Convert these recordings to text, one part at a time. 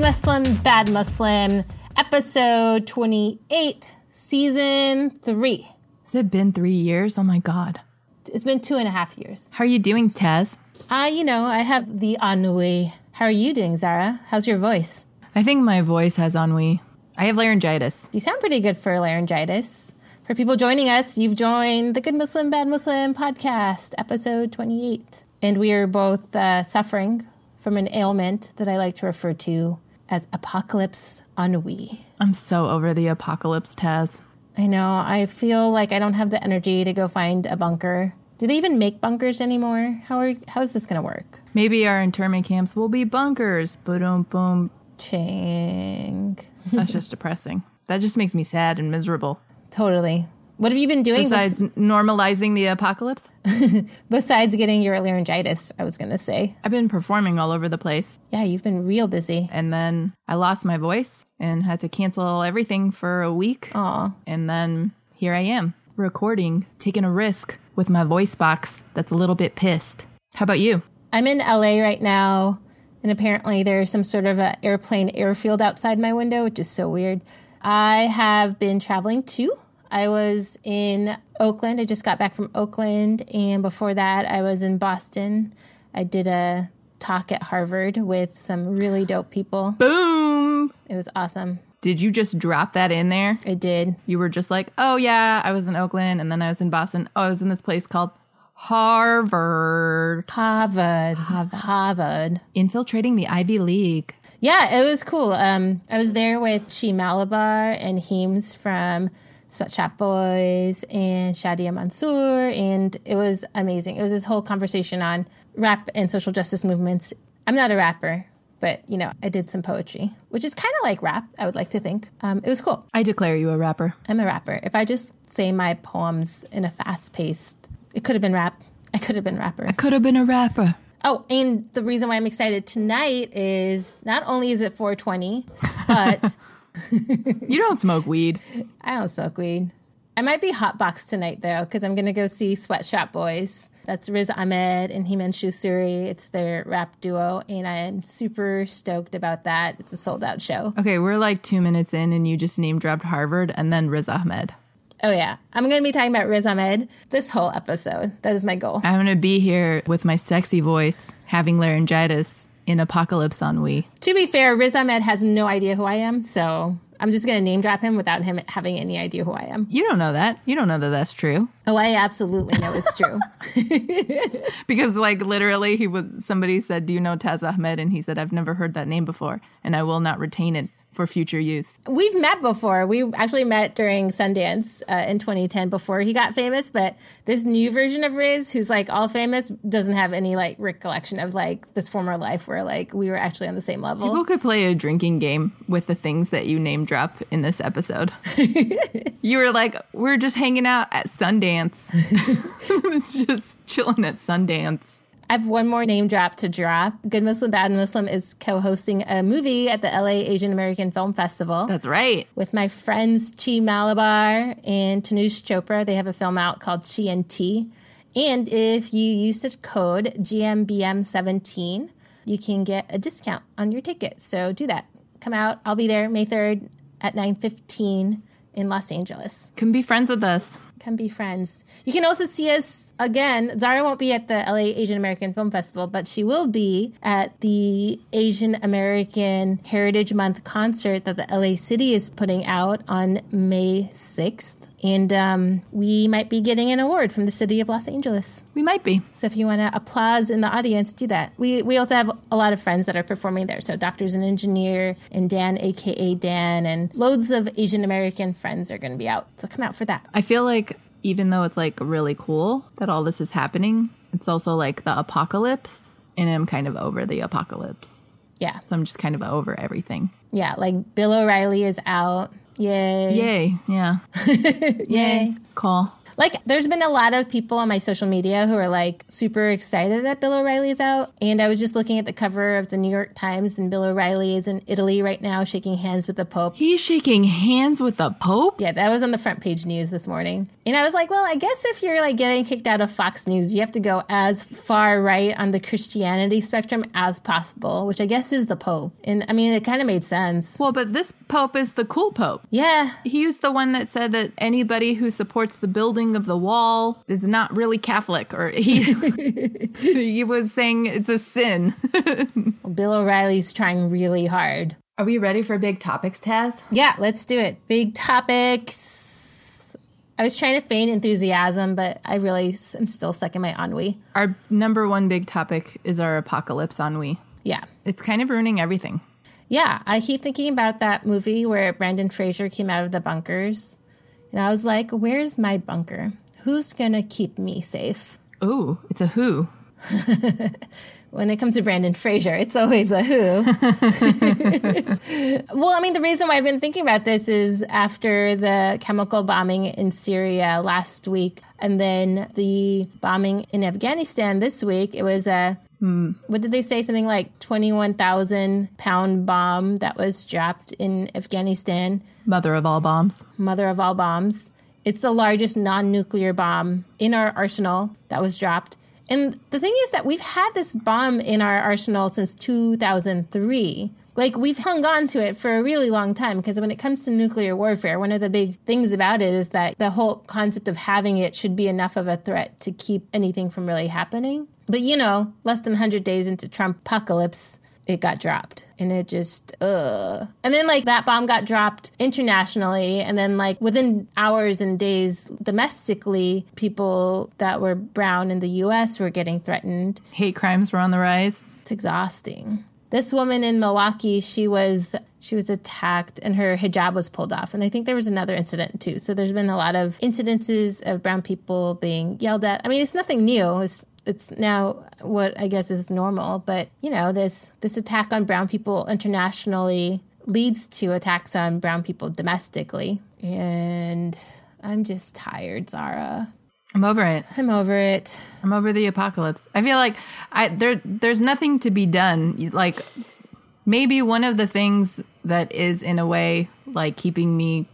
Muslim, Bad Muslim, episode 28, season 3. Has it been 3 years? Oh my God. It's been 2.5 years. How are you doing, Taz? I have the ennui. How are you doing, Zara? How's your voice? I think my voice has ennui. I have laryngitis. You sound pretty good for laryngitis. For people joining us, you've joined the Good Muslim, Bad Muslim podcast, episode 28. And we are both suffering from an ailment that I like to refer to as apocalypse ennui. I'm so over the apocalypse, Taz. I know. I feel like I don't have the energy to go find a bunker. Do they even make bunkers anymore? How is this going to work? Maybe our internment camps will be bunkers. Boom, boom. Ching. That's just depressing. That just makes me sad and miserable. Totally. What have you been doing? Besides normalizing the apocalypse? Besides getting your laryngitis, I was going to say. I've been performing all over the place. Yeah, you've been real busy. And then I lost my voice and had to cancel everything for a week. Aw. And then here I am, recording, taking a risk with my voice box that's a little bit pissed. How about you? I'm in LA right now, and apparently there's some sort of an airplane airfield outside my window, which is so weird. I have been traveling too. I was in Oakland. I just got back from Oakland. And before that, I was in Boston. I did a talk at Harvard with some really dope people. Boom! It was awesome. Did you just drop that in there? I did. You were just like, oh, yeah, I was in Oakland, and then I was in Boston. Oh, I was in this place called Harvard. Harvard. Infiltrating the Ivy League. Yeah, it was cool. I was there with Chi Malabar and Heems from Sweatshop Boys and Shadia Mansour, and it was amazing. It was this whole conversation on rap and social justice movements. I'm not a rapper, but, I did some poetry, which is kind of like rap, I would like to think. It was cool. I declare you a rapper. I'm a rapper. If I just say my poems in a fast-paced, it could have been rap. I could have been rapper. I could have been a rapper. Oh, and the reason why I'm excited tonight is not only is it 420, but... You don't smoke weed. I don't smoke weed. I might be hotboxed tonight, though, because I'm going to go see Sweatshop Boys. That's Riz Ahmed and Himanshu Suri. It's their rap duo, and I am super stoked about that. It's a sold-out show. Okay, we're like 2 minutes in, and you just name-dropped Harvard and then Riz Ahmed. Oh, yeah. I'm going to be talking about Riz Ahmed this whole episode. That is my goal. I'm going to be here with my sexy voice, having laryngitis, in apocalypse ennui. To be fair, Riz Ahmed has no idea who I am, so I'm just going to name drop him without him having any idea who I am. You don't know that. You don't know that that's true. Oh, I absolutely know it's true. Because literally somebody said, do you know Taz Ahmed? And he said, I've never heard that name before, and I will not retain it for future use. We've met before. We actually met during Sundance in 2010 before he got famous. But this new version of Riz, who's all famous, doesn't have any recollection of this former life where we were actually on the same level. People could play a drinking game with the things that you name drop in this episode. You were like, we're just hanging out at Sundance. Just chilling at Sundance. I have one more name drop to drop. Good Muslim, Bad Muslim is co-hosting a movie at the LA Asian American Film Festival. That's right. With my friends Chi Malabar and Tanush Chopra. They have a film out called Chi and Tea. And if you use the code GMBM17, you can get a discount on your ticket. So do that. Come out. I'll be there May 3rd at 9:15 in Los Angeles. Come be friends with us. Come be friends. You can also see us again. Zara won't be at the LA Asian American Film Festival, but she will be at the Asian American Heritage Month concert that the LA City is putting out on May 6th. And we might be getting an award from the city of Los Angeles. We might be. So if you want to applause in the audience, do that. We also have a lot of friends that are performing there. So Doctor's an Engineer and Dan, a.k.a. Dan, and loads of Asian American friends are going to be out. So come out for that. I feel like even though it's really cool that all this is happening, it's also the apocalypse. And I'm kind of over the apocalypse. Yeah. So I'm just kind of over everything. Yeah, Bill O'Reilly is out. Yay. Yay. Yeah. Yay. Call. There's been a lot of people on my social media who are super excited that Bill O'Reilly is out. And I was just looking at the cover of the New York Times, and Bill O'Reilly is in Italy right now shaking hands with the Pope. He's shaking hands with the Pope? Yeah, that was on the front page news this morning. And I was like, well, I guess if you're like getting kicked out of Fox News, you have to go as far right on the Christianity spectrum as possible, which I guess is the Pope. And I mean, it kind of made sense. Well, but this Pope is the cool Pope. Yeah. He was the one that said that anybody who supports the building of the wall is not really Catholic, or he was saying it's a sin. Bill O'Reilly's trying really hard. Are we ready for big topics, Taz? Yeah, let's do it. Big topics. I was trying to feign enthusiasm, but I really am still stuck in my ennui. Our number one big topic is our apocalypse ennui. Yeah. It's kind of ruining everything. Yeah, I keep thinking about that movie where Brendan Fraser came out of the bunkers. And I was like, where's my bunker? Who's going to keep me safe? Ooh, it's a who. When it comes to Brendan Fraser, it's always a who. Well, I mean, the reason why I've been thinking about this is after the chemical bombing in Syria last week and then the bombing in Afghanistan this week, it was a, what did they say? Something like 21,000 pound bomb that was dropped in Afghanistan. Mother of all bombs. Mother of all bombs. It's the largest non-nuclear bomb in our arsenal that was dropped. And the thing is that we've had this bomb in our arsenal since 2003. Like, we've hung on to it for a really long time because when it comes to nuclear warfare, one of the big things about it is that the whole concept of having it should be enough of a threat to keep anything from really happening. But, you know, less than 100 days into Trump apocalypse, it got dropped. And it just, And then, like, that bomb got dropped internationally. And then, like, within hours and days domestically, people that were brown in the U.S. were getting threatened. Hate crimes were on the rise. It's exhausting. This woman in Milwaukee, she was attacked and her hijab was pulled off. And I think there was another incident, too. So there's been a lot of incidences of brown people being yelled at. I mean, it's nothing new. It's now what I guess is normal. But, you know, this attack on brown people internationally leads to attacks on brown people domestically. And I'm just tired, Zara. I'm over it. I'm over it. I'm over the apocalypse. I feel like there's nothing to be done. Like, maybe one of the things that is, in a way, like, keeping me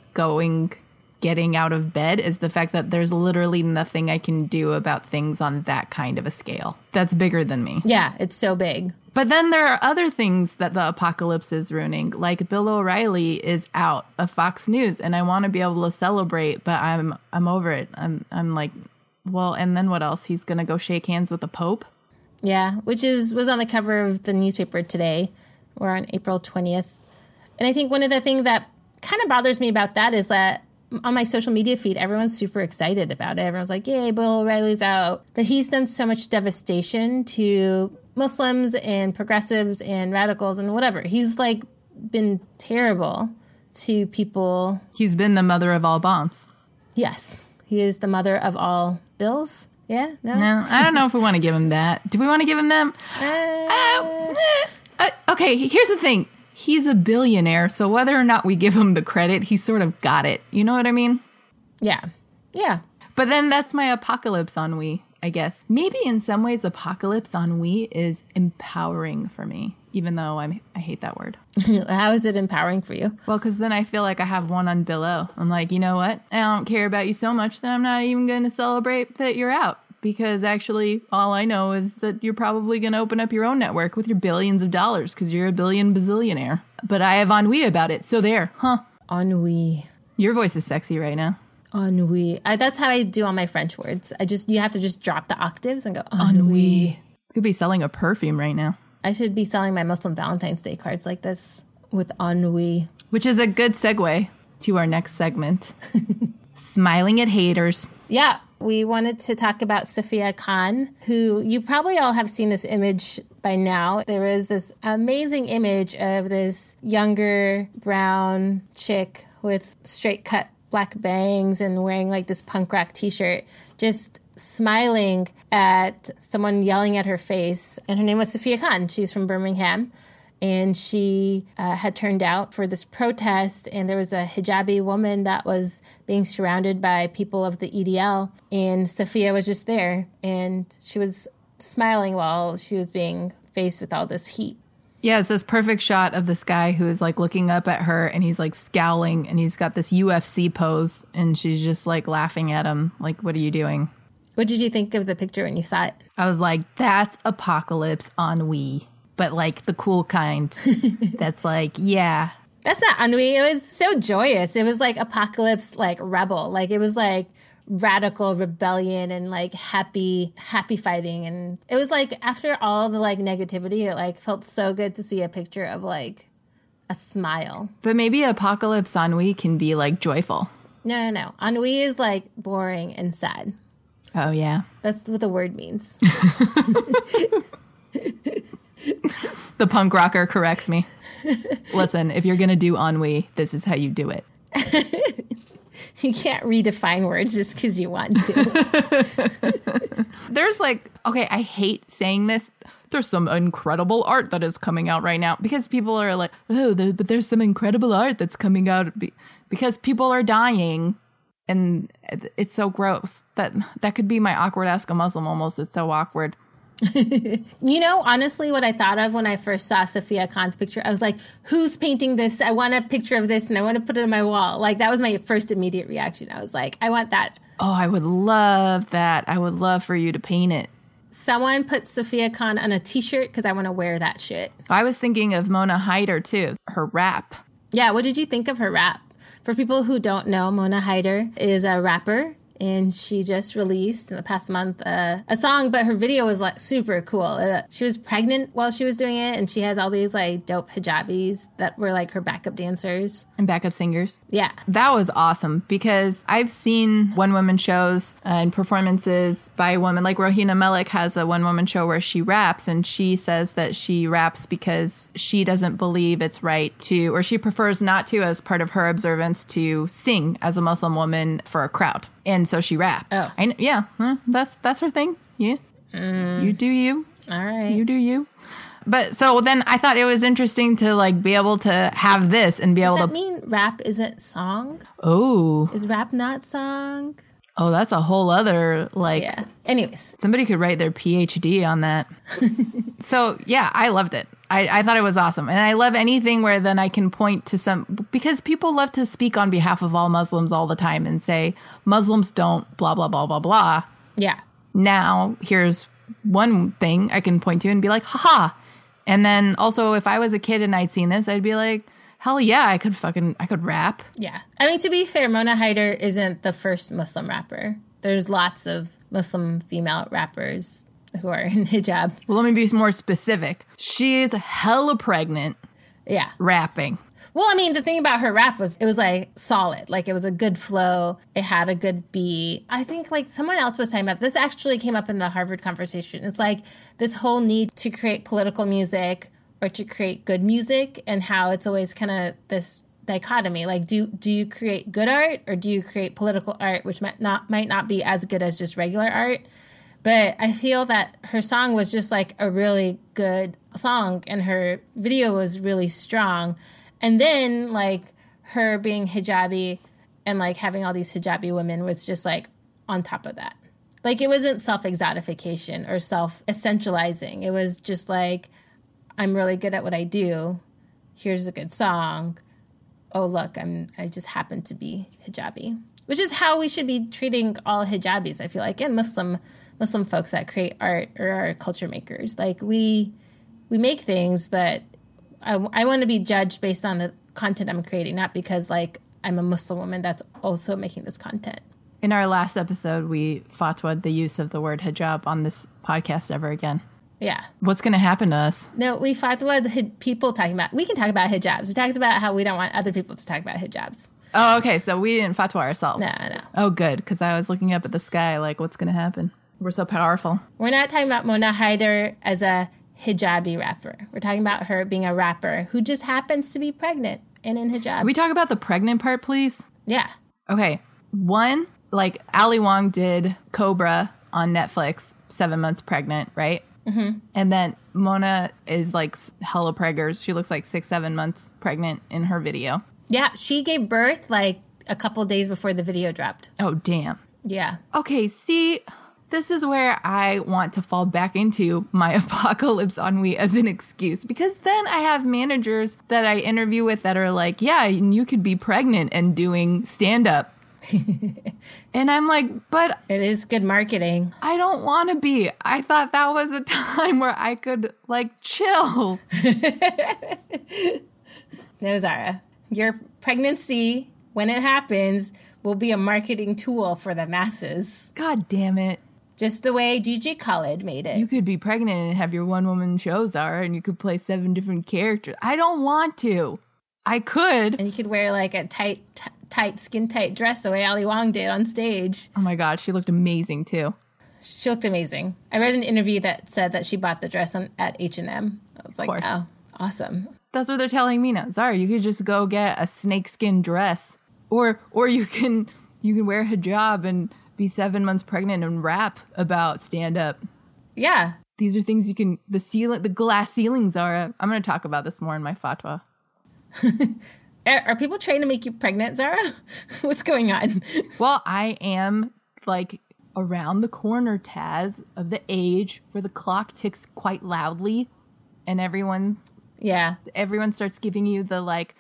getting out of bed is the fact that there's literally nothing I can do about things on that kind of a scale. That's bigger than me. Yeah, it's so big. But then there are other things that the apocalypse is ruining. Like, Bill O'Reilly is out of Fox News, and I want to be able to celebrate, but I'm over it. I'm like, well, and then what else? He's going to go shake hands with the Pope? Yeah, which was on the cover of the newspaper today. We're on April 20th. And I think one of the things that kind of bothers me about that is that on my social media feed, everyone's super excited about it. Everyone's like, yay, Bill O'Reilly's out. But he's done so much devastation to Muslims and progressives and radicals and whatever. He's like been terrible to people. He's been the mother of all bombs. Yes. He is the mother of all bills. Yeah? No, I don't know if we want to give him that. Do we want to give him them? Okay, here's the thing. He's a billionaire, so whether or not we give him the credit, he sort of got it. You know what I mean? Yeah. Yeah. But then that's my apocalypse ennui, I guess. Maybe in some ways, apocalypse ennui is empowering for me, even though I hate that word. How is it empowering for you? Well, because then I feel like I have one on Bill O. I'm like, you know what? I don't care about you so much that I'm not even going to celebrate that you're out. Because actually, all I know is that you're probably going to open up your own network with your billions of dollars because you're a billion bazillionaire. But I have ennui about it. So there, huh? Ennui. Your voice is sexy right now. Ennui. That's how I do all my French words. You have to just drop the octaves and go, ennui. You could be selling a perfume right now. I should be selling my Muslim Valentine's Day cards like this with ennui. Which is a good segue to our next segment. Smiling at haters. Yeah. We wanted to talk about Safia Khan, who you probably all have seen this image by now. There is this amazing image of this younger brown chick with straight cut black bangs and wearing like this punk rock t-shirt, just smiling at someone yelling at her face. And her name was Safia Khan. She's from Birmingham. And she had turned out for this protest, and there was a hijabi woman that was being surrounded by people of the EDL, and Safia was just there, and she was smiling while she was being faced with all this heat. Yeah, it's this perfect shot of this guy who is like looking up at her and he's like scowling and he's got this UFC pose and she's just like laughing at him. Like, what are you doing? What did you think of the picture when you saw it? I was like, that's Apocalypse ennui, but like the cool kind. That's like, yeah. That's not ennui. It was so joyous. It was like Apocalypse, like rebel. Like it was like radical rebellion and like happy fighting. And it was like after all the like negativity, it like felt so good to see a picture of like a smile. But maybe Apocalypse ennui can be like joyful. No. Ennui is like boring and sad. Oh, yeah. That's what the word means. The punk rocker corrects me. Listen, if you're going to do ennui, this is how you do it. You can't redefine words just because you want to. There's like, okay, I hate saying this. There's some incredible art that is coming out right now because people are like, oh, but there's some incredible art that's coming out because people are dying. And it's so gross. That could be my awkward Ask a Muslim almost. It's so awkward. You know, honestly, what I thought of when I first saw Sophia Khan's picture, I was like, who's painting this? I want a picture of this and I want to put it on my wall. Like, that was my first immediate reaction. I was like, I want that. Oh, I would love that. I would love for you to paint it. Someone put Sophia Khan on a t-shirt because I want to wear that shit. I was thinking of Mona Haider, too. Her rap. Yeah, what did you think of her rap? For people who don't know, Mona Haider is a rapper, and she just released in the past month a song, but her video was like super cool. She was pregnant while she was doing it, and she has all these like dope hijabis that were like her backup dancers. And backup singers. Yeah. That was awesome because I've seen one-woman shows and performances by a woman. Like Rohina Malik has a one-woman show where she raps, and she says that she raps because she doesn't believe it's right to, or she prefers not to, as part of her observance, to sing as a Muslim woman for a crowd. And so she rapped. Oh. Yeah. That's her thing. Yeah. You do you. All right. You do you. But so then I thought it was interesting to like be able to have this and be able to. Does that mean rap isn't song? Oh. Is rap not song? Oh, that's a whole other like. Yeah. Anyways. Somebody could write their PhD on that. So yeah, I loved it. I thought it was awesome. And I love anything where then I can point to some, because people love to speak on behalf of all Muslims all the time and say, Muslims don't blah, blah, blah, blah, blah. Yeah. Now, here's one thing I can point to and be like, haha. And then also, if I was a kid and I'd seen this, I'd be like, hell yeah, I could rap. Yeah. I mean, to be fair, Mona Haider isn't the first Muslim rapper. There's lots of Muslim female rappers who are in hijab. Well, let me be more specific. She's hella pregnant. Yeah. Rapping. Well, I mean, the thing about her rap was, it was like solid. Like it was a good flow. It had a good beat. I think like someone else was talking about, this actually came up in the Harvard conversation. It's like this whole need to create political music or to create good music, and how it's always kind of this dichotomy. Like, do you create good art or do you create political art, which might not be as good as just regular art? But I feel that her song was just like a really good song, and her video was really strong. And then like her being hijabi and like having all these hijabi women was just like on top of that. Like it wasn't self-exotification or self-essentializing. It was just like, I'm really good at what I do. Here's a good song. Oh, look, I just happen to be hijabi, which is how we should be treating all hijabis, I feel like, and Muslim folks that create art or are culture makers. Like we make things, but I want to be judged based on the content I'm creating, not because like I'm a Muslim woman that's also making this content. In our last episode, we fatwa'd the use of the word hijab on this podcast ever again. Yeah. What's going to happen to us? No, we fatwa'd the people talking about, we can talk about hijabs. We talked about how we don't want other people to talk about hijabs. Oh, okay. So we didn't fatwa ourselves. No. Oh, good. Because I was looking up at the sky like, what's going to happen? We're so powerful. We're not talking about Mona Haider as a hijabi rapper. We're talking about her being a rapper who just happens to be pregnant and in hijab. Can we talk about the pregnant part, please? Yeah. Okay. One, like Ali Wong did Cobra on Netflix, 7 months pregnant, right? Mm-hmm. And then Mona is like hella preggers. She looks like 6-7 months pregnant in her video. Yeah, she gave birth like a couple days before the video dropped. Oh, damn. Yeah. Okay, see, This is where I want to fall back into my apocalypse ennui as an excuse, because then I have managers that I interview with that are like, yeah, and you could be pregnant and doing stand-up. And I'm like, but It is good marketing. I don't want to be. I thought that was a time where I could like chill. No, Zara, your pregnancy, when it happens, will be a marketing tool for the masses. God damn it. Just the way DJ Khaled made it. You could be pregnant and have your one-woman show, Zara, and you could play 7 different characters. I don't want to. I could. And you could wear like a tight, skin-tight dress the way Ali Wong did on stage. Oh my God, she looked amazing too. She looked amazing. I read an interview that said that she bought the dress at H&M. I was like, oh, awesome. That's what they're telling me now. Zara, you could just go get a snakeskin dress. Or you can wear a hijab and be 7 months pregnant and rap about stand-up. Yeah. These are things you can, the glass ceilings are, I'm going to talk about this more in my fatwa. Are people trying to make you pregnant, Zara? What's going on? Well, I am like around the corner, Taz, of the age where the clock ticks quite loudly and everyone starts giving you the like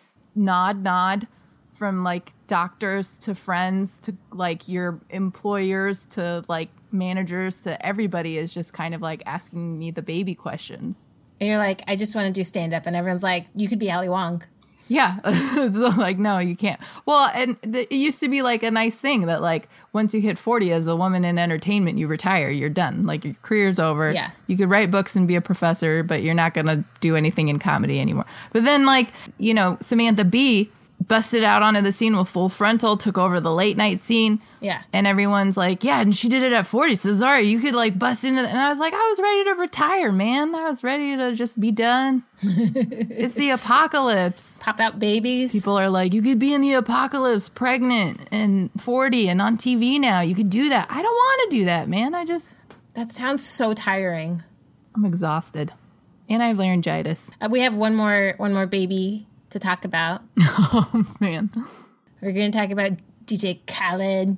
nod from like doctors to friends to like your employers to like managers to everybody is just kind of like asking me the baby questions. And you're like, I just want to do stand-up. And everyone's like, you could be Ali Wong. Yeah. So like, no, you can't. Well, and it used to be like a nice thing that like once you hit 40 as a woman in entertainment, you retire, you're done. Like your career's over. Yeah. You could write books and be a professor, but you're not going to do anything in comedy anymore. But then like, you know, Samantha Bee busted out onto the scene with Full Frontal, took over the late night scene. Yeah. And everyone's like, yeah, and she did it at 40. So Zara, you could like bust into and I was like, I was ready to retire, man. I was ready to just be done. It's the apocalypse. Pop out babies. People are like, you could be in the apocalypse, pregnant and 40 and on TV now. You could do that. I don't want to do that, man. That sounds so tiring. I'm exhausted. And I have laryngitis. We have one more baby to talk about. Oh, man. We're going to talk about DJ Khaled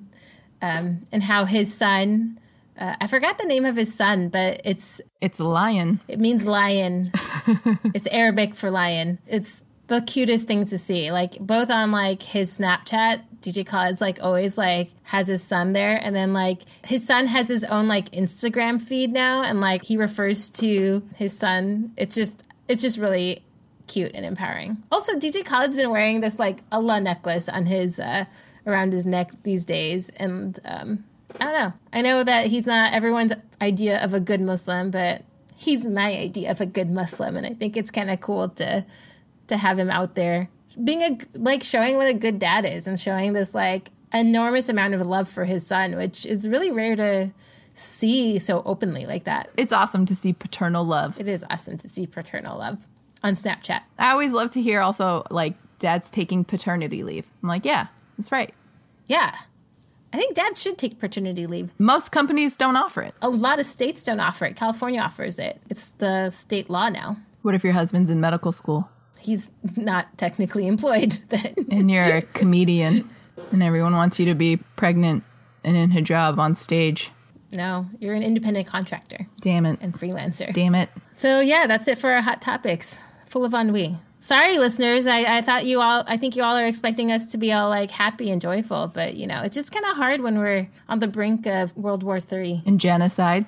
and how his son, I forgot the name of his son, but it's a lion. It means lion. It's Arabic for lion. It's the cutest thing to see. Like both on like his Snapchat, DJ Khaled's like always like has his son there. And then like his son has his own like Instagram feed now. And like he refers to his son. It's just really cute and empowering. Also, DJ Khaled's been wearing this like Allah necklace on his around his neck these days, and I don't know. I know that he's not everyone's idea of a good Muslim, but he's my idea of a good Muslim, and I think it's kind of cool to have him out there being showing what a good dad is and showing this like enormous amount of love for his son, which is really rare to see so openly like that. It's awesome to see paternal love. It is awesome to see paternal love on Snapchat. I always love to hear also like dads taking paternity leave. I'm like, yeah, that's right. Yeah. I think dads should take paternity leave. Most companies don't offer it. A lot of states don't offer it. California offers it. It's the state law now. What if your husband's in medical school? He's not technically employed then. And you're a comedian and everyone wants you to be pregnant and in hijab on stage. No, you're an independent contractor. Damn it. And freelancer. Damn it. So yeah, that's it for our hot topics. Full of ennui. Sorry, listeners. I think you all are expecting us to be all like happy and joyful, but you know, it's just kind of hard when we're on the brink of World War III. And genocide.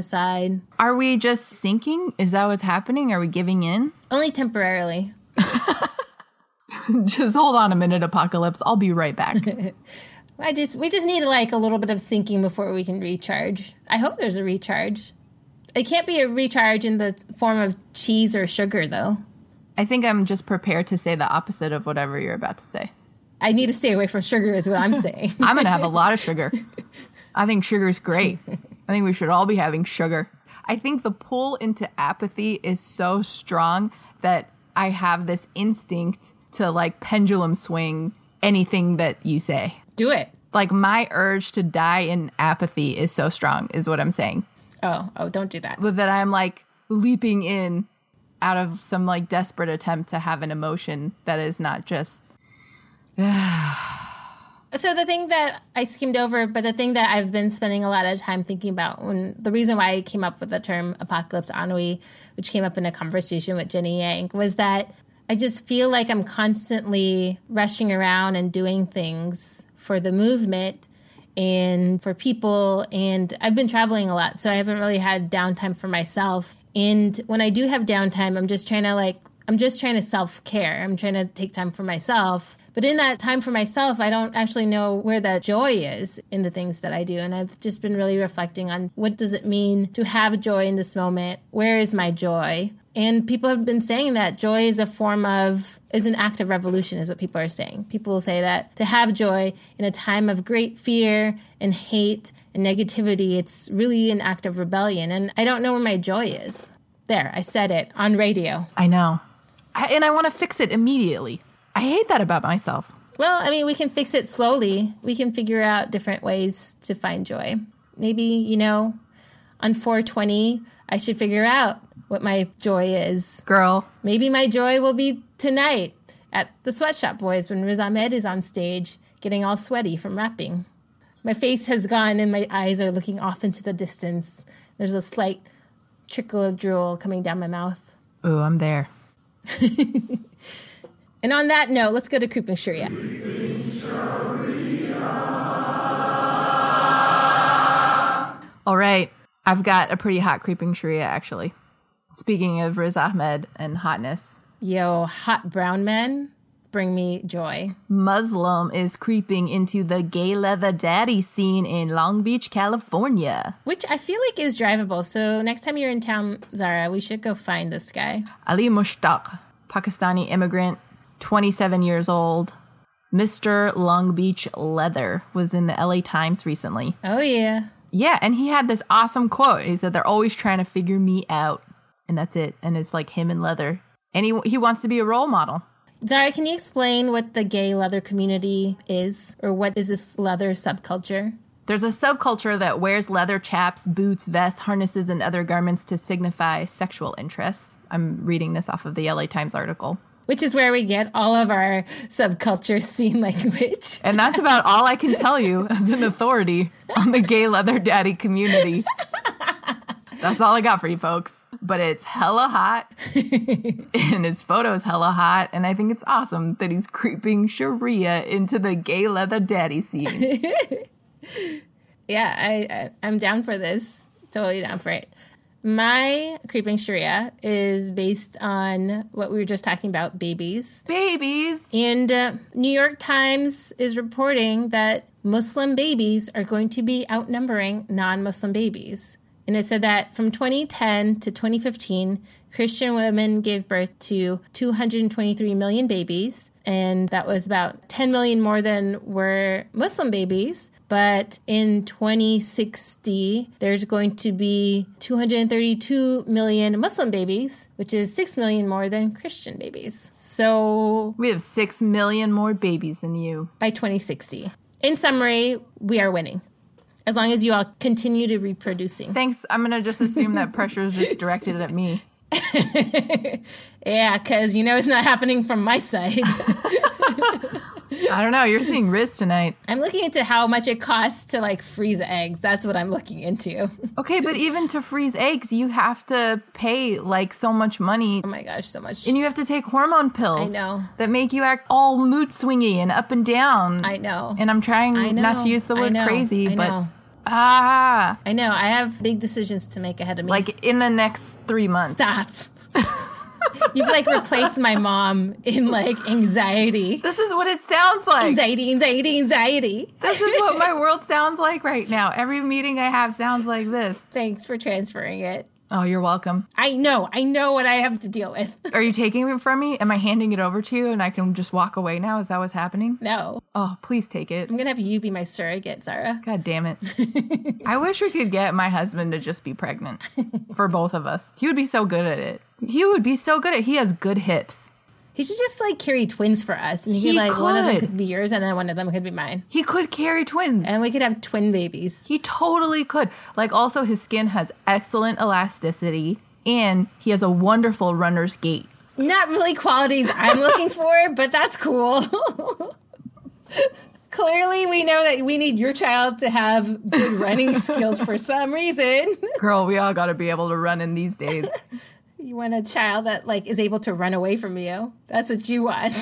Are we just sinking? Is that what's happening? Are we giving in? Only temporarily. Just hold on a minute, Apocalypse. I'll be right back. We just need like a little bit of sinking before we can recharge. I hope there's a recharge. It can't be a recharge in the form of cheese or sugar, though. I think I'm just prepared to say the opposite of whatever you're about to say. I need to stay away from sugar is what I'm saying. I'm going to have a lot of sugar. I think sugar's great. I think we should all be having sugar. I think the pull into apathy is so strong that I have this instinct to like pendulum swing anything that you say. Do it. Like my urge to die in apathy is so strong is what I'm saying. Oh, don't do that. But that I'm like leaping in out of some like desperate attempt to have an emotion that is not just So the thing that I skimmed over, but the thing that I've been spending a lot of time thinking about, the reason why I came up with the term apocalypse ennui, which came up in a conversation with Jenny Yang, was that I just feel like I'm constantly rushing around and doing things for the movement and for people. And I've been traveling a lot, so I haven't really had downtime for myself. And when I do have downtime, I'm just trying to self-care. I'm trying to take time for myself. But in that time for myself, I don't actually know where that joy is in the things that I do. And I've just been really reflecting on what does it mean to have joy in this moment? Where is my joy? And people have been saying that joy is an act of revolution, is what people are saying. People will say that to have joy in a time of great fear and hate and negativity, it's really an act of rebellion. And I don't know where my joy is. There, I said it on radio. I know. And I want to fix it immediately. I hate that about myself. Well, I mean, we can fix it slowly. We can figure out different ways to find joy. Maybe, on 420, I should figure out what my joy is. Girl. Maybe my joy will be tonight at the Sweatshop Boys when Riz Ahmed is on stage getting all sweaty from rapping. My face has gone and my eyes are looking off into the distance. There's a slight trickle of drool coming down my mouth. Ooh, I'm there. And on that note, let's go to Creeping Sharia. All right. I've got a pretty hot Creeping Sharia, actually. Speaking of Riz Ahmed and hotness. Yo, hot brown men, bring me joy. Muslim is creeping into the gay leather daddy scene in Long Beach, California. Which I feel like is drivable. So next time you're in town, Zara, we should go find this guy. Ali Mushtaq, Pakistani immigrant, 27 years old. Mr. Long Beach Leather was in the LA Times recently. Oh, yeah. Yeah, and he had this awesome quote. He said, "They're always trying to figure me out." And that's it. And it's like him in leather. And he wants to be a role model. Zara, can you explain what the gay leather community is? Or what is this leather subculture? There's a subculture that wears leather chaps, boots, vests, harnesses, and other garments to signify sexual interests. I'm reading this off of the LA Times article. Which is where we get all of our subculture scene language. And that's about all I can tell you as an authority on the gay leather daddy community. That's all I got for you folks. But it's hella hot. And his photo is hella hot. And I think it's awesome that he's creeping Sharia into the gay leather daddy scene. Yeah, I'm down for this. Totally down for it. My Creeping Sharia is based on what we were just talking about, babies. Babies! And New York Times is reporting that Muslim babies are going to be outnumbering non-Muslim babies. And it said that from 2010 to 2015, Christian women gave birth to 223 million babies. And that was about 10 million more than were Muslim babies. But in 2060, there's going to be 232 million Muslim babies, which is 6 million more than Christian babies. So we have 6 million more babies than you. By 2060. In summary, we are winning. As long as you all continue to reproducing. Thanks. I'm going to just assume that pressure is just directed at me. Yeah, because it's not happening from my side. I don't know. You're seeing Riz tonight. I'm looking into how much it costs to freeze eggs. That's what I'm looking into. Okay, but even to freeze eggs, you have to pay so much money. Oh my gosh, so much. And you have to take hormone pills. I know. That make you act all mood swingy and up and down. I know. And I'm trying not to use the word crazy, I but know. I know. I have big decisions to make ahead of me. In the next 3 months. Stop. You've replaced my mom in anxiety. This is what it sounds like. Anxiety. This is what my world sounds like right now. Every meeting I have sounds like this. Thanks for transferring it. Oh, you're welcome. I know what I have to deal with. Are you taking it from me? Am I handing it over to you and I can just walk away now? Is that what's happening? No. Oh, please take it. I'm going to have you be my surrogate, Zara. God damn it. I wish we could get my husband to just be pregnant for both of us. He would be so good at it. He has good hips. He should just carry twins for us. And he could, one of them could be yours and then one of them could be mine. He could carry twins. And we could have twin babies. He totally could. Also his skin has excellent elasticity and he has a wonderful runner's gait. Not really qualities I'm looking for, but that's cool. Clearly, we know that we need your child to have good running skills for some reason. Girl, we all got to be able to run in these days. You want a child that like is able to run away from you. That's what you want.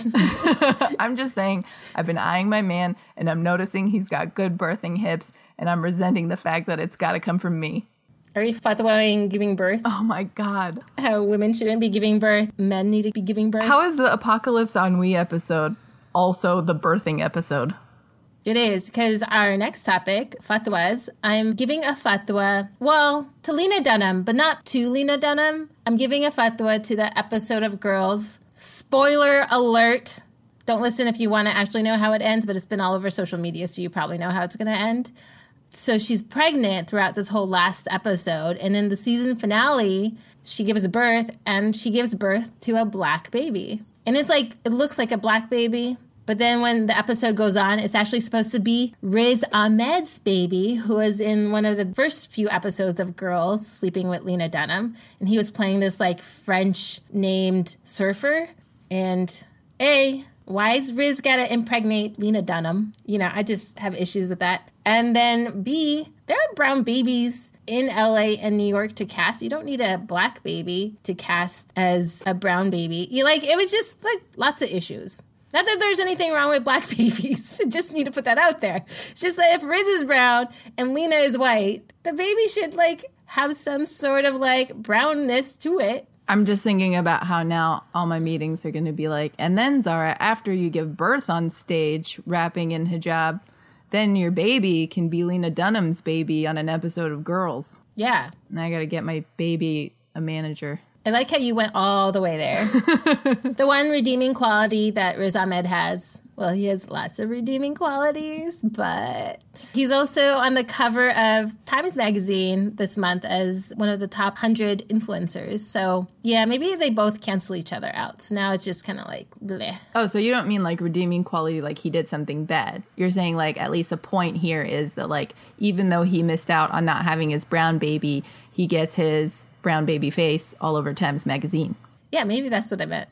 I'm just saying, I've been eyeing my man, and I'm noticing he's got good birthing hips, and I'm resenting the fact that it's got to come from me. Are you fatwaing giving birth? Oh my God. How women shouldn't be giving birth, men need to be giving birth? How is the Apocalypse Ennui episode also the birthing episode? It is, because our next topic, fatwas, I'm giving a fatwa, well, to Lena Dunham, but not to Lena Dunham. I'm giving a fatwa to the episode of Girls. Spoiler alert. Don't listen if you want to actually know how it ends, but it's been all over social media, so you probably know how it's going to end. So she's pregnant throughout this whole last episode, and in the season finale, she gives birth, and she gives birth to a black baby. And it's like, it looks like a black baby. But then when the episode goes on, it's actually supposed to be Riz Ahmed's baby, who was in one of the first few episodes of Girls, sleeping with Lena Dunham. And he was playing this like French named surfer. And A, why is Riz gotta impregnate Lena Dunham? You know, I just have issues with that. And then B, there are brown babies in LA and New York to cast. You don't need a black baby to cast as a brown baby. It was just like lots of issues. Not that there's anything wrong with black babies. Just need to put that out there. It's just that if Riz is brown and Lena is white, the baby should like have some sort of like brownness to it. I'm just thinking about how now all my meetings are going to be like, and then Zara, after you give birth on stage, wrapping in hijab, then your baby can be Lena Dunham's baby on an episode of Girls. Yeah. And I got to get my baby a manager. I like how you went all the way there. The one redeeming quality that Riz Ahmed has, well, he has lots of redeeming qualities, but he's also on the cover of Times Magazine this month as one of the top 100 influencers. So, yeah, maybe they both cancel each other out. So now it's just kind of like, bleh. Oh, so you don't mean like redeeming quality like he did something bad. You're saying like at least a point here is that like even though he missed out on not having his brown baby, he gets his brown baby face all over Times Magazine. Yeah, maybe that's what I meant.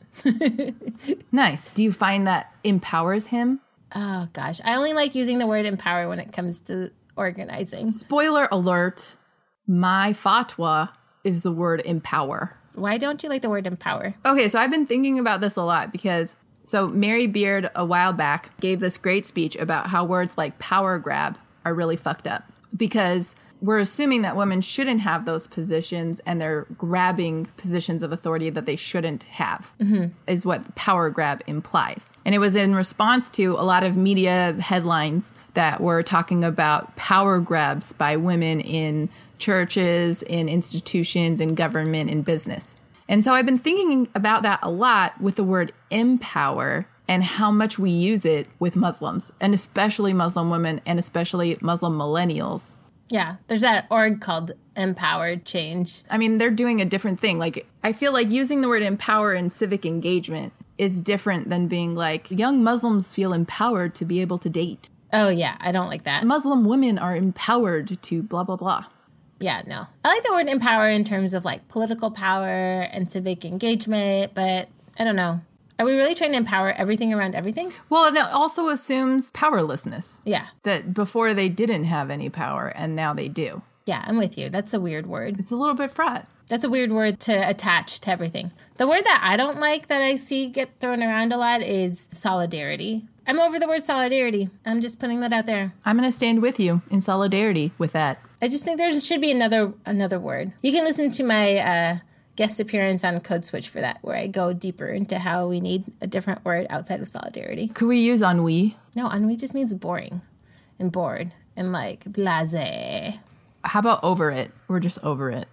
Nice. Do you find that empowers him? Oh, gosh. I only like using the word empower when it comes to organizing. Spoiler alert, my fatwa is the word empower. Why don't you like the word empower? Okay, so I've been thinking about this a lot because Mary Beard a while back gave this great speech about how words like power grab are really fucked up because we're assuming that women shouldn't have those positions and they're grabbing positions of authority that they shouldn't have, is what power grab implies. And it was in response to a lot of media headlines that were talking about power grabs by women in churches, in institutions, in government, in business. And so I've been thinking about that a lot with the word empower and how much we use it with Muslims, and especially Muslim women and especially Muslim millennials. Yeah, there's that org called Empowered Change. I mean, they're doing a different thing. Like, I feel like using the word empower in civic engagement is different than being like, young Muslims feel empowered to be able to date. Oh, yeah, I don't like that. Muslim women are empowered to blah, blah, blah. Yeah, no. I like the word empower in terms of like political power and civic engagement, but I don't know. Are we really trying to empower everything around everything? Well, it also assumes powerlessness. Yeah. That before they didn't have any power and now they do. Yeah, I'm with you. That's a weird word. It's a little bit fraught. That's a weird word to attach to everything. The word that I don't like that I see get thrown around a lot is solidarity. I'm over the word solidarity. I'm just putting that out there. I'm going to stand with you in solidarity with that. I just think there should be another word. You can listen to my guest appearance on Code Switch for that, where I go deeper into how we need a different word outside of solidarity. Could we use ennui? No, ennui just means boring and bored and like blasé. How about over it? We're just over it.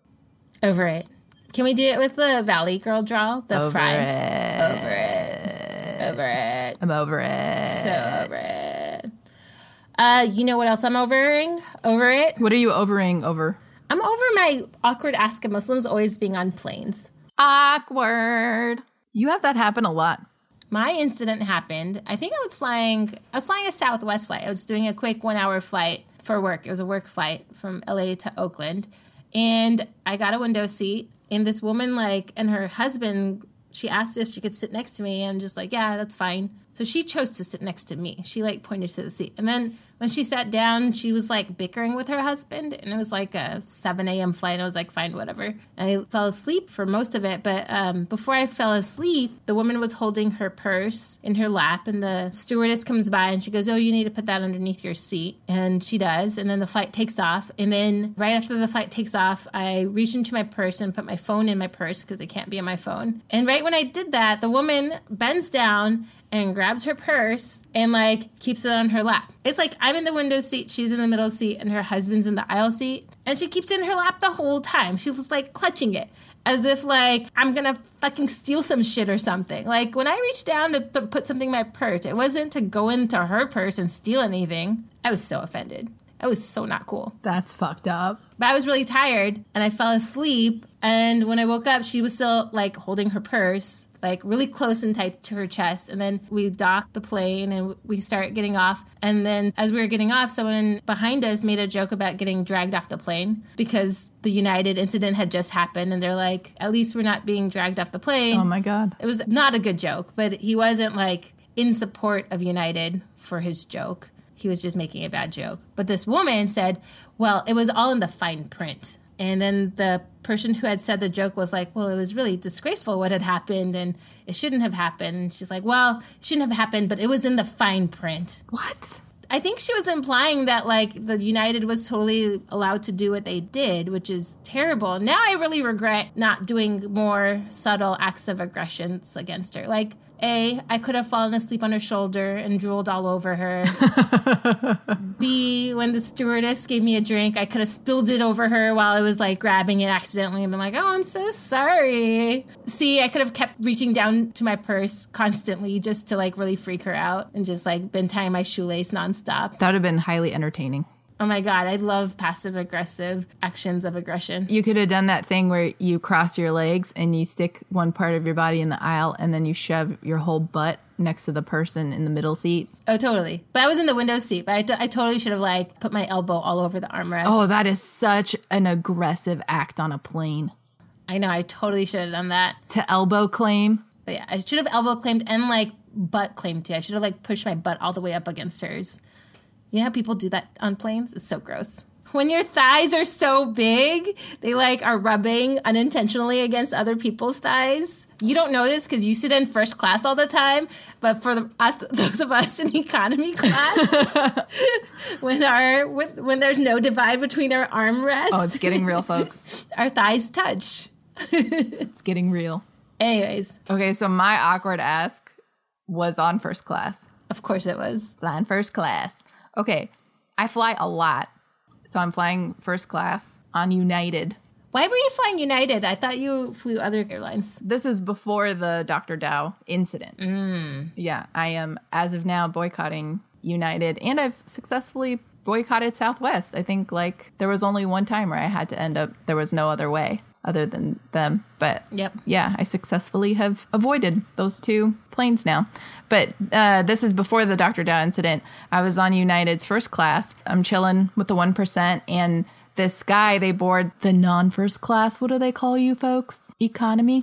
Over it. Can we do it with the Valley Girl drawl? The over fry. It. Over it. Over it. I'm over it. So over it. You know what else I'm overing? Over it. What are you overing over? I'm over my awkward Ask Muslims always being on planes. Awkward. You have that happen a lot. My incident happened. I think I was flying a Southwest flight. I was doing a quick 1 hour flight for work. It was a work flight from LA to Oakland. And I got a window seat. And this woman, and her husband, she asked if she could sit next to me. And I'm just like, yeah, that's fine. So she chose to sit next to me. She like pointed to the seat. And then when she sat down, she was like bickering with her husband. And it was like a 7 a.m. flight. And I was like, fine, whatever. And I fell asleep for most of it. But before I fell asleep, the woman was holding her purse in her lap. And the stewardess comes by and she goes, oh, you need to put that underneath your seat. And she does. And then the flight takes off. And then right after the flight takes off, I reach into my purse and put my phone in my purse because it can't be on my phone. And right when I did that, the woman bends down and grabs her purse and like keeps it on her lap. It's like I'm in the window seat, she's in the middle seat, and her husband's in the aisle seat. And she keeps it in her lap the whole time. She was like clutching it as if like I'm gonna fucking steal some shit or something. Like when I reached down to put something in my purse, it wasn't to go into her purse and steal anything. I was so offended. I was so not cool. That's fucked up. But I was really tired and I fell asleep. And when I woke up, she was still like holding her purse, like really close and tight to her chest. And then we docked the plane and we start getting off. And then as we were getting off, someone behind us made a joke about getting dragged off the plane because the United incident had just happened. And they're like, at least we're not being dragged off the plane. Oh my God. It was not a good joke, but he wasn't like in support of United for his joke. He was just making a bad joke. But this woman said, well, it was all in the fine print. And then the person who had said the joke was like, well, it was really disgraceful what had happened and it shouldn't have happened. And she's like, well, it shouldn't have happened, but it was in the fine print. What? I think she was implying that like the United was totally allowed to do what they did, which is terrible. Now I really regret not doing more subtle acts of aggressions against her. Like, A, I could have fallen asleep on her shoulder and drooled all over her. B, when the stewardess gave me a drink, I could have spilled it over her while I was like grabbing it accidentally and been like, oh, I'm so sorry. C, I could have kept reaching down to my purse constantly just to like really freak her out and just like been tying my shoelace nonstop. That would have been highly entertaining. Oh my God, I love passive-aggressive actions of aggression. You could have done that thing where you cross your legs and you stick one part of your body in the aisle and then you shove your whole butt next to the person in the middle seat. Oh, totally. But I was in the window seat, but I totally should have like put my elbow all over the armrest. Oh, that is such an aggressive act on a plane. I know, I totally should have done that. To elbow claim. But yeah, I should have elbow claimed and like butt claimed too. I should have like pushed my butt all the way up against hers. You know how people do that on planes? It's so gross. When your thighs are so big, they like are rubbing unintentionally against other people's thighs. You don't know this because you sit in first class all the time, but for those of us in economy class, when there's no divide between our armrests, oh, it's getting real, folks. Our thighs touch. It's getting real. Anyways. Okay, so my awkward ask was on first class. Of course it was. Flying first class. Okay, I fly a lot. So I'm flying first class on United. Why were you flying United? I thought you flew other airlines. This is before the Dr. Dow incident. Yeah, I am, as of now, boycotting United. And I've successfully boycotted Southwest. I think, like, there was only one time where I had to end up, there was no other way other than them. But yep. Yeah, I successfully have avoided those two planes now. But this is before the Dr. Dow incident. I was on United's first class. I'm chilling with the 1%. And this guy, they board the non-first class. What do they call you folks? Economy.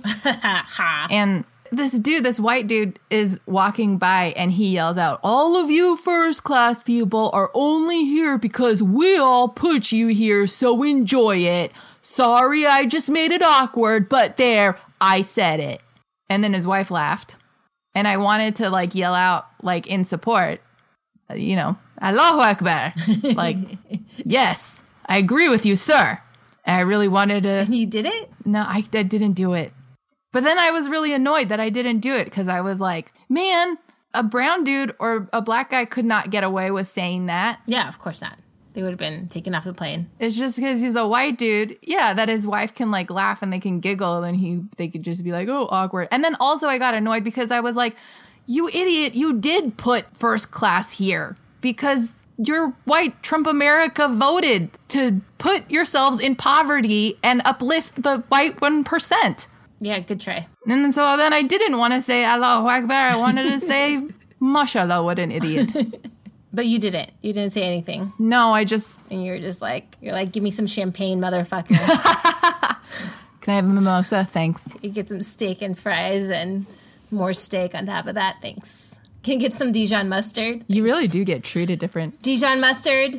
And this dude, this white dude, is walking by and he yells out, all of you first class people are only here because we all put you here, so enjoy it. Sorry, I just made it awkward, but there, I said it. And then his wife laughed. And I wanted to, like, yell out, like, in support, you know, Allahu Akbar. Like, yes, I agree with you, sir. And I really wanted to. And you did it? No, I didn't do it. But then I was really annoyed that I didn't do it because I was like, man, a brown dude or a black guy could not get away with saying that. Yeah, of course not. They would have been taken off the plane. It's just because he's a white dude. Yeah, that his wife can like laugh and they can giggle and they could just be like, oh, awkward. And then also I got annoyed because I was like, you idiot, you did put first class here because your white Trump America voted to put yourselves in poverty and uplift the white 1%. Yeah, good try. And then I didn't want to say Allahu Akbar. I wanted to say, mashallah, what an idiot. But you didn't. You didn't say anything. No, I just... And you're like, give me some champagne, motherfucker. Can I have a mimosa? Thanks. You get some steak and fries and more steak on top of that. Thanks. Can get some Dijon mustard. You really do get treated different. Dijon mustard,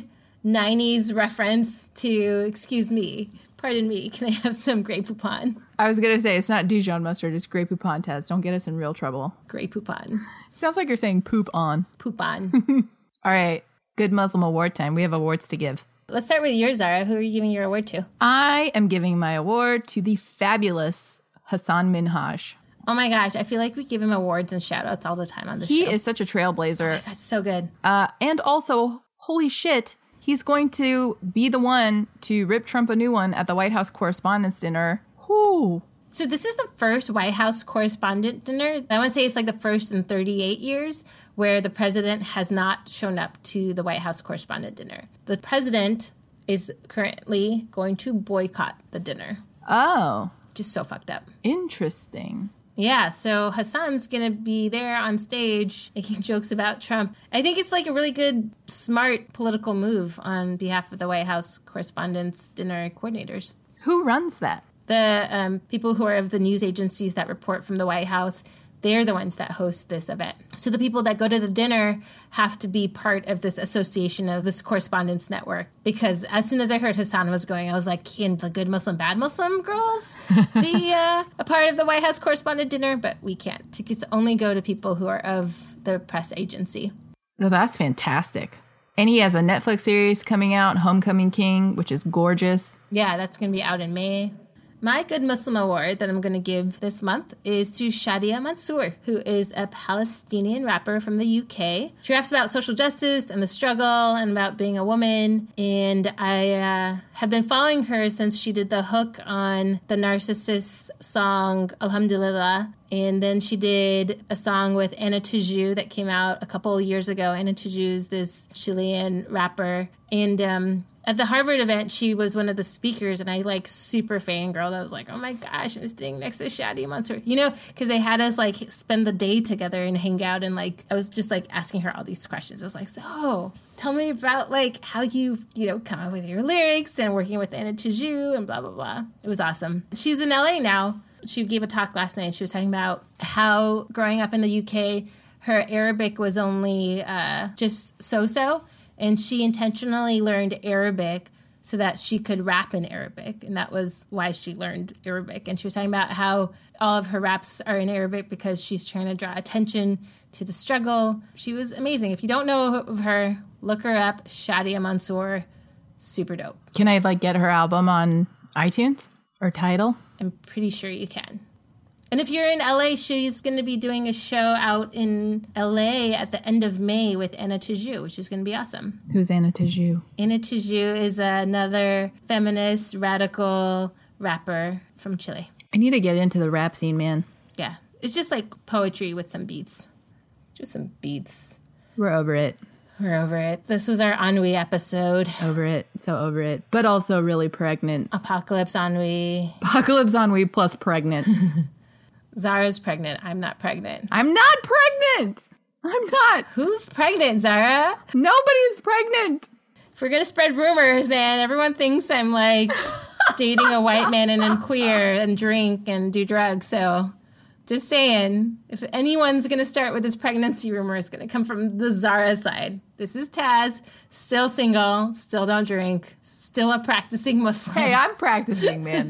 90s reference to, excuse me, pardon me, can I have some Grey Poupon? I was going to say, it's not Dijon mustard, it's Grey Poupon, Taz. Don't get us in real trouble. Grey Poupon. Sounds like you're saying poop on. Poupon. All right. Good Muslim award time. We have awards to give. Let's start with yours, Zara. Who are you giving your award to? I am giving my award to the fabulous Hassan Minhaj. Oh my gosh, I feel like we give him awards and shout outs all the time on the show. He is such a trailblazer. Oh my gosh, so good. And also, holy shit, he's going to be the one to rip Trump a new one at the White House Correspondents' Dinner. Whoo. So this is the first White House Correspondent Dinner. I want to say it's like the first in 38 years where the president has not shown up to the White House Correspondent Dinner. The president is currently going to boycott the dinner. Oh. Just so fucked up. Interesting. Yeah, so Hassan's going to be there on stage making jokes about Trump. I think it's like a really good, smart political move on behalf of the White House Correspondents' Dinner coordinators. Who runs that? The people who are of the news agencies that report from the White House, they're the ones that host this event. So the people that go to the dinner have to be part of this association of this correspondence network. Because as soon as I heard Hassan was going, I was like, can the good Muslim, bad Muslim girls be a part of the White House Correspondent Dinner? But we can't. Tickets only go to people who are of the press agency. Oh, that's fantastic. And he has a Netflix series coming out, Homecoming King, which is gorgeous. Yeah, that's going to be out in May. My Good Muslim Award that I'm going to give this month is to Shadia Mansour, who is a Palestinian rapper from the UK. She raps about social justice and the struggle and about being a woman. And I have been following her since she did the hook on the Narcissus song, Alhamdulillah. And then she did a song with Anna Tijoux that came out a couple of years ago. Anna Tijoux is this Chilean rapper. And at the Harvard event, she was one of the speakers, and I, like, super fangirled. I was like, oh, my gosh, I'm sitting next to Shadia Mansour. You know, because they had us, like, spend the day together and hang out, and, like, I was just, like, asking her all these questions. I was like, so tell me about, like, how you come up with your lyrics and working with Anna Tijoux and blah, blah, blah. It was awesome. She's in LA now. She gave a talk last night. She was talking about how growing up in the UK, her Arabic was only just so-so. And she intentionally learned Arabic so that she could rap in Arabic. And that was why she learned Arabic. And she was talking about how all of her raps are in Arabic because she's trying to draw attention to the struggle. She was amazing. If you don't know of her, look her up. Shadia Mansour. Super dope. Can I, like, get her album on iTunes or Tidal? I'm pretty sure you can. And if you're in LA, she's going to be doing a show out in LA at the end of May with Anna Tijoux, which is going to be awesome. Who's Anna Tijoux? Anna Tijoux is another feminist, radical rapper from Chile. I need to get into the rap scene, man. Yeah. It's just like poetry with some beats. Just some beats. We're over it. We're over it. This was our ennui episode. Over it. So over it. But also really pregnant. Apocalypse ennui. Apocalypse ennui plus pregnant. Zara's pregnant. I'm not pregnant. I'm not pregnant. I'm not. Who's pregnant, Zara? Nobody's pregnant. If we're going to spread rumors, man, everyone thinks I'm like dating a white man and I'm queer and drink and do drugs. So just saying, if anyone's going to start with this pregnancy rumor, it's going to come from the Zara side. This is Taz, still single, still don't drink, still a practicing Muslim. Hey, I'm practicing, man.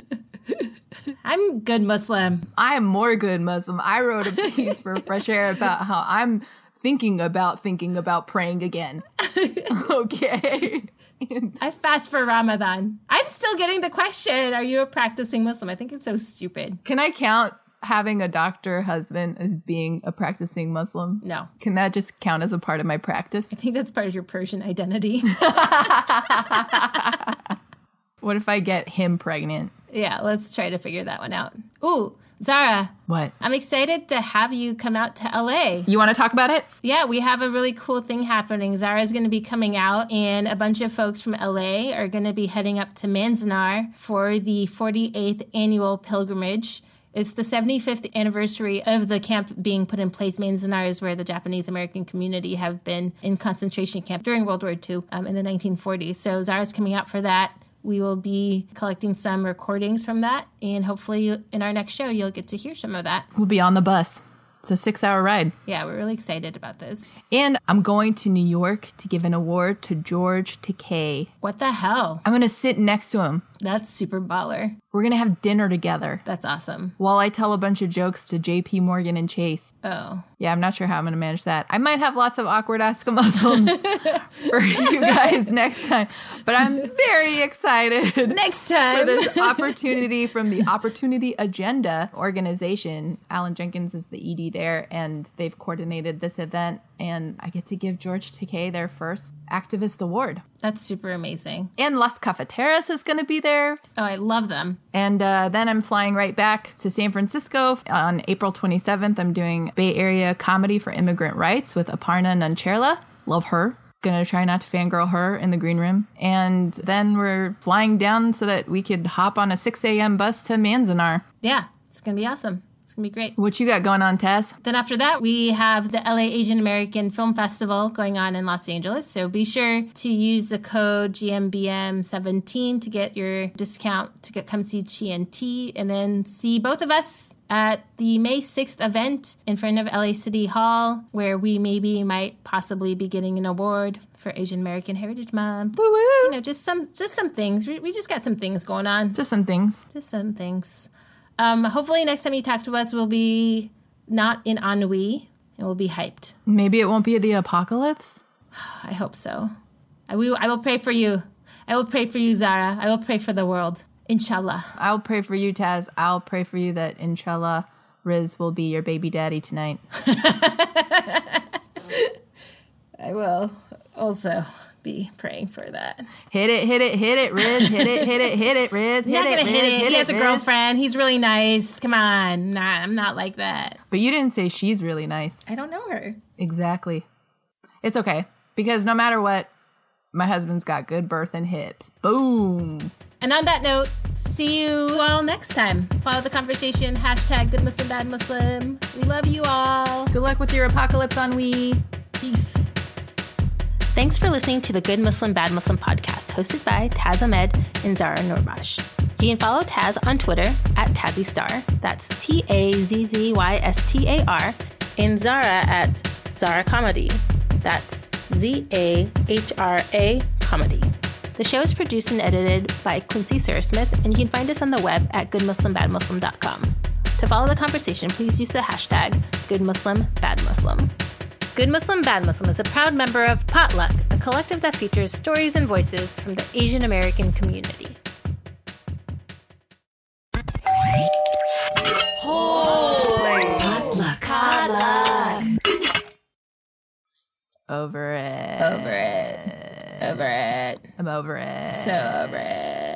I'm good Muslim. I am more good Muslim. I wrote a piece for Fresh Air about how I'm thinking about praying again. Okay. I fast for Ramadan. I'm still getting the question, are you a practicing Muslim? I think it's so stupid. Can I count having a doctor husband as being a practicing Muslim? No. Can that just count as a part of my practice? I think that's part of your Persian identity. What if I get him pregnant? Yeah, let's try to figure that one out. Ooh, Zara. What? I'm excited to have you come out to LA. You want to talk about it? Yeah, we have a really cool thing happening. Zara's going to be coming out, and a bunch of folks from LA are going to be heading up to Manzanar for the 48th annual pilgrimage. It's the 75th anniversary of the camp being put in place. Manzanar is where the Japanese American community have been in concentration camp during World War II in the 1940s. So Zara's coming out for that. We will be collecting some recordings from that, and hopefully in our next show, you'll get to hear some of that. We'll be on the bus It's a 6-hour ride. Yeah, we're really excited about this. And I'm going to New York to give an award to George Takei. What the hell? I'm going to sit next to him. That's super baller. We're going to have dinner together. That's awesome. While I tell a bunch of jokes to JP Morgan and Chase. Oh. Yeah, I'm not sure how I'm going to manage that. I might have lots of awkward Ask a Muslims for you guys next time. But I'm very excited. Next time. For this opportunity from the Opportunity Agenda organization. Alan Jenkins is the ED there, and they've coordinated this event. And I get to give George Takei their first activist award. That's super amazing. And Las Cafeteras is going to be there. Oh, I love them. And then I'm flying right back to San Francisco. On April 27th, I'm doing Bay Area Comedy for Immigrant Rights with Aparna Nancherla. Love her. Gonna try not to fangirl her in the green room. And then we're flying down so that we could hop on a 6 a.m. bus to Manzanar. Yeah, it's going to be awesome. It's going to be great. What you got going on, Taz? Then after that, we have the LA Asian American Film Festival going on in Los Angeles. So be sure to use the code GMBM17 to get your discount to come see Chi&T, and then see both of us at the May 6th event in front of LA City Hall, where we might possibly be getting an award for Asian American Heritage Month. Woo woo! You know, just some things. We just got some things going on. Just some things. Just some things. Hopefully next time you talk to us, we'll be not in ennui and we'll be hyped. Maybe it won't be the apocalypse. I hope so. I will pray for you. I will pray for you, Zara. I will pray for the world. Inshallah. I'll pray for you, Taz. I'll pray for you that, inshallah, Riz will be your baby daddy tonight. I will also be praying for that. Hit it, Riz. Hit it, Riz. He's not going to hit it. He has a girlfriend. He's really nice. Come on. Nah, I'm not like that. But you didn't say she's really nice. I don't know her. Exactly. It's okay. Because no matter what, my husband's got good birth and hips. Boom. And on that note, see you all next time. Follow the conversation. # Good Muslim, Bad Muslim. We love you all. Good luck with your apocalypse on we. Peace. Thanks for listening to the Good Muslim, Bad Muslim podcast, hosted by Taz Ahmed and Zara Norbash. You can follow Taz on Twitter at TazzyStar. That's TAZZYSTAR. And Zara at Zara Comedy. That's ZAHRA Comedy. The show is produced and edited by Quincy Sarasmith, and you can find us on the web at goodmuslimbadmuslim.com. To follow the conversation, please use the hashtag GoodMuslimBadMuslim. Good Muslim, Bad Muslim is a proud member of Potluck, a collective that features stories and voices from the Asian American community. Potluck. Over it. I'm over it. So over it.